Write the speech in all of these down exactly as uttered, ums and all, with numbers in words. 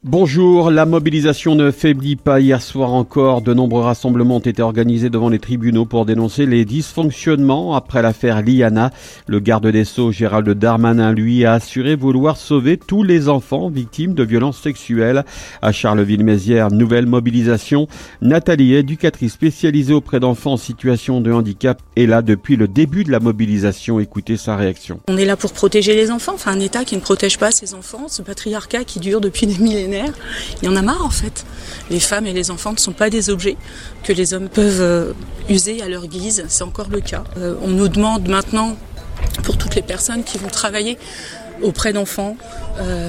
Bonjour, la mobilisation ne faiblit pas. Hier soir encore, de nombreux rassemblements ont été organisés devant les tribunaux pour dénoncer les dysfonctionnements après l'affaire Liana. Le garde des Sceaux, Gérald Darmanin, lui, a assuré vouloir sauver tous les enfants victimes de violences sexuelles. À Charleville-Mézières, nouvelle mobilisation. Nathalie, éducatrice spécialisée auprès d'enfants en situation de handicap, est là depuis le début de la mobilisation. Écoutez sa réaction. On est là pour protéger les enfants, enfin un État qui ne protège pas ses enfants, ce patriarcat qui dure depuis des millénaires. Il y en a marre en fait. Les femmes et les enfants ne sont pas des objets que les hommes peuvent euh, user à leur guise. C'est encore le cas. Euh, on nous demande maintenant, pour toutes les personnes qui vont travailler auprès d'enfants, euh,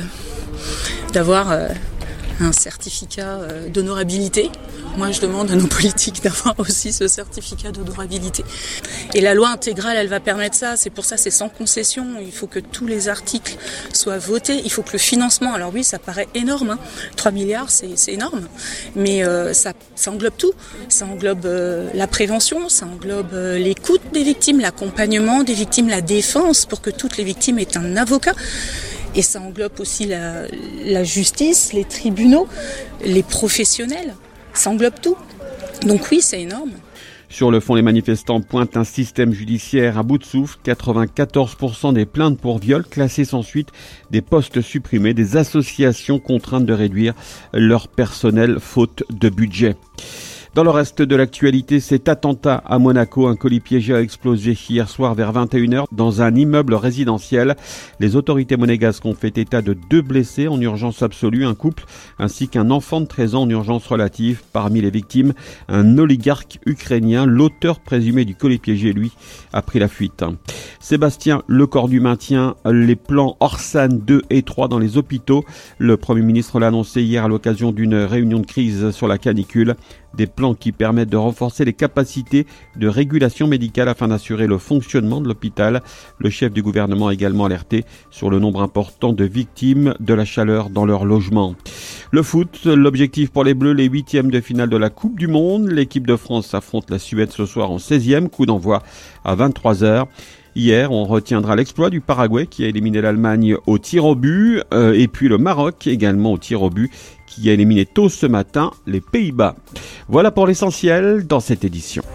d'avoir euh, un certificat euh, d'honorabilité. Moi, je demande à nos politiques d'avoir aussi ce certificat d'honorabilité. Et la loi intégrale, elle va permettre ça. C'est pour ça, c'est sans concession. Il faut que tous les articles soient votés. Il faut que le financement, alors oui, ça paraît énorme, hein. trois milliards, c'est, c'est énorme. Mais euh, ça, ça englobe tout. Ça englobe euh, la prévention, ça englobe euh, l'écoute des victimes, l'accompagnement des victimes, la défense pour que toutes les victimes aient un avocat. Et ça englobe aussi la, la justice, les tribunaux, les professionnels. Ça englobe tout. Donc oui, c'est énorme. Sur le fond, les manifestants pointent un système judiciaire à bout de souffle. quatre-vingt-quatorze pour cent des plaintes pour viol classées sans suite, des postes supprimés, des associations contraintes de réduire leur personnel faute de budget. Dans le reste de l'actualité, cet attentat à Monaco, un colis piégé a explosé hier soir vers vingt et une heures dans un immeuble résidentiel. Les autorités monégasques ont fait état de deux blessés en urgence absolue, un couple ainsi qu'un enfant de treize ans en urgence relative. Parmi les victimes, un oligarque ukrainien, l'auteur présumé du colis piégé, lui, a pris la fuite. Sébastien Lecornu maintient les plans Orsan deux et trois dans les hôpitaux. Le Premier ministre l'a annoncé hier à l'occasion d'une réunion de crise sur la canicule. Des plans qui permettent de renforcer les capacités de régulation médicale afin d'assurer le fonctionnement de l'hôpital. Le chef du gouvernement a également alerté sur le nombre important de victimes de la chaleur dans leur logement. Le foot, l'objectif pour les Bleus, les huitièmes de finale de la Coupe du Monde. L'équipe de France affronte la Suède ce soir en seizième, coup d'envoi à vingt-trois heures. Hier, on retiendra l'exploit du Paraguay qui a éliminé l'Allemagne au tir au but euh, et puis le Maroc également au tir au but qui a éliminé tôt ce matin les Pays-Bas. Voilà pour l'essentiel dans cette édition.